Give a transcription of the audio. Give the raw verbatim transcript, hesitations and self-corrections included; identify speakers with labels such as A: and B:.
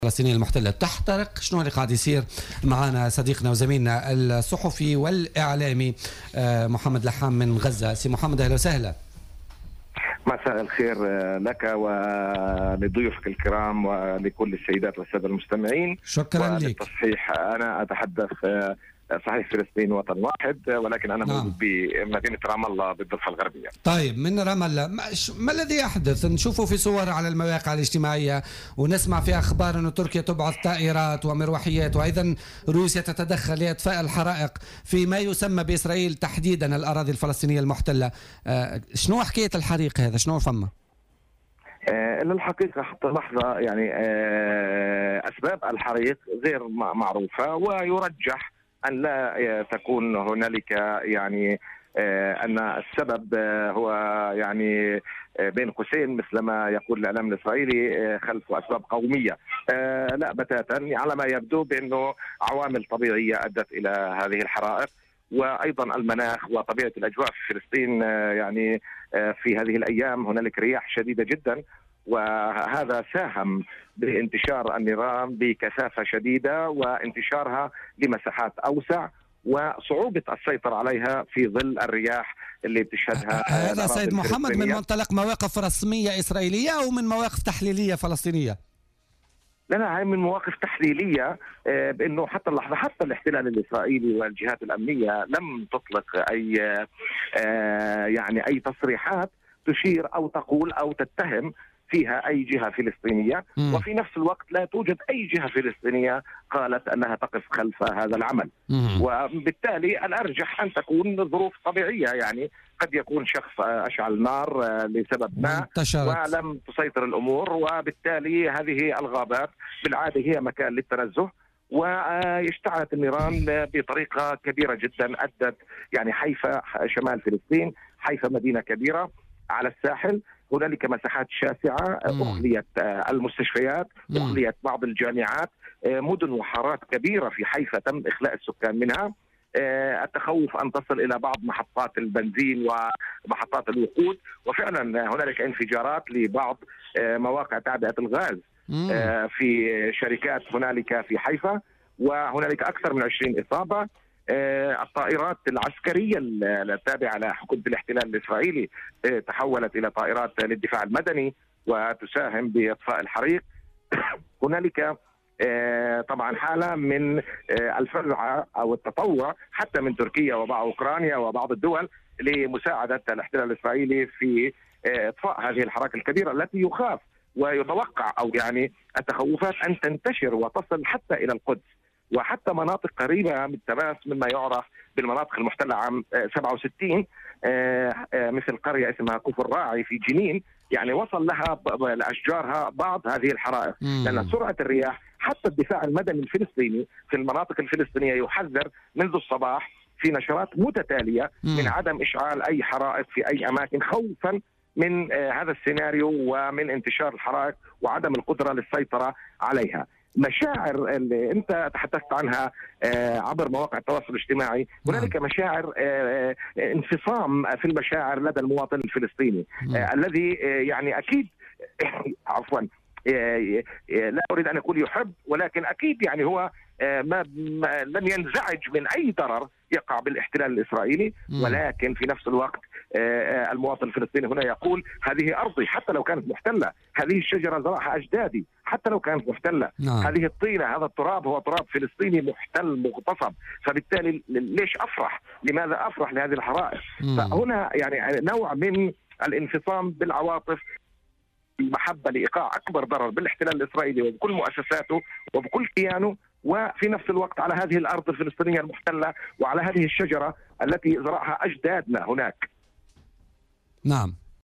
A: الفلسطينية المحتلة تحترق. شنو اللي قاعد يصير؟ معنا صديقنا وزميلنا الصحفي والإعلامي محمد لحام من غزة. سي محمد، أهلا وسهلا.
B: مساء الخير لك ولضيوفك الكرام ولكل السيدات والسادة المستمعين.
A: شكرا لك.
B: وللتصحيح، أنا أتحدث صحيح فلسطين وطن واحد، ولكن أنا موجود بمدينة رام الله بالضفة الغربية.
A: طيب، من رام الله ما, ما الذي يحدث؟ نشوفه في صور على المواقع الاجتماعية ونسمع في أخبار أن تركيا تبعث طائرات ومروحيات، وأيضا روسيا تتدخل لإطفاء الحرائق في ما يسمى بإسرائيل تحديدا الأراضي الفلسطينية المحتلة. آه شنو حكاية الحريق هذا؟ شنو فما؟
B: آه للحقيقة حتى لحظة يعني آه أسباب الحريق غير معروفة، ويرجح أن لا تكون هنالك يعني أن السبب هو يعني بين قوسين مثل ما يقول الإعلام الإسرائيلي خلف أسباب قومية. لا بتاتا، على ما يبدو بأنه عوامل طبيعية أدت إلى هذه الحرائق، وأيضا المناخ وطبيعة الأجواء في فلسطين. يعني في هذه الأيام هنالك رياح شديدة جدا، وهذا ساهم بانتشار النيران بكثافة شديدة وانتشارها لمساحات أوسع وصعوبة السيطرة عليها في ظل الرياح اللي بتشهدها.
A: هذا سيد محمد من منطلق مواقف رسمية إسرائيلية أو من مواقف تحليلية فلسطينية؟
B: لا لا، هي من مواقف تحليلية، بأنه حتى اللحظة حتى الاحتلال الإسرائيلي والجهات الأمنية لم تطلق أي يعني أي تصريحات تشير أو تقول أو تتهم فيها أي جهة فلسطينية، م. وفي نفس الوقت لا توجد أي جهة فلسطينية قالت أنها تقف خلف هذا العمل. م. وبالتالي الأرجح أن تكون ظروف طبيعية، يعني قد يكون شخص أشعل نار لسبب ما
A: انتشرت.
B: ولم تسيطر الأمور، وبالتالي هذه الغابات بالعادة هي مكان للتنزه، واشتعلت النيران بطريقة كبيرة جدا أدت يعني حيفا شمال فلسطين، حيفا مدينة كبيرة على الساحل، هنالك مساحات شاسعة، أخليت المستشفيات، أخليت بعض الجامعات، مدن وحارات كبيرة في حيفا تم إخلاء السكان منها. التخوف أن تصل إلى بعض محطات البنزين ومحطات الوقود، وفعلا هنالك انفجارات لبعض مواقع تعبئة الغاز في شركات هنالك في حيفا، وهنالك أكثر من عشرين إصابة. الطائرات العسكرية التابعة لحكومة الاحتلال الإسرائيلي تحولت إلى طائرات للدفاع المدني وتساهم بإطفاء الحريق. هنالك طبعا حالة من الفزع أو التطوع حتى من تركيا وبعض أوكرانيا وبعض الدول لمساعدة الاحتلال الإسرائيلي في إطفاء هذه الحرائق الكبيرة التي يخاف ويتوقع أو يعني التخوفات أن تنتشر وتصل حتى إلى القدس وحتى مناطق قريبة من التماس مما يعرف بالمناطق المحتلة عام سبعة وستين، مثل قرية اسمها كفر راعي في جنين، يعني وصل لها لأشجارها بعض هذه الحرائق. لأن سرعة الرياح حتى الدفاع المدني الفلسطيني في المناطق الفلسطينية يحذر منذ الصباح في نشرات متتالية من عدم إشعال أي حرائق في أي أماكن، خوفا من هذا السيناريو ومن انتشار الحرائق وعدم القدرة للسيطرة عليها. مشاعر اللي انت تحدثت عنها عبر مواقع التواصل الاجتماعي، هنالك مشاعر انفصام في المشاعر لدى المواطن الفلسطيني الذي يعني اكيد عفوا لا اريد ان اقول يحب، ولكن اكيد يعني هو ما لن ينزعج من اي ضرر يقع بالاحتلال الاسرائيلي، ولكن في نفس الوقت المواطن الفلسطيني هنا يقول هذه ارضي حتى لو كانت محتله، هذه الشجره زرعها اجدادي حتى لو كانت محتله، نعم. هذه الطينه هذا التراب هو تراب فلسطيني محتل مغتصب، فبالتالي ليش افرح؟ لماذا افرح لهذه الحرائق؟ فهنا يعني نوع من الانفصام بالعواطف، المحبه لايقاع اكبر ضرر بالاحتلال الاسرائيلي وبكل مؤسساته وبكل كيانه، وفي نفس الوقت على هذه الارض الفلسطينيه المحتله وعلى هذه الشجره التي زرعها اجدادنا هناك.
A: نعم.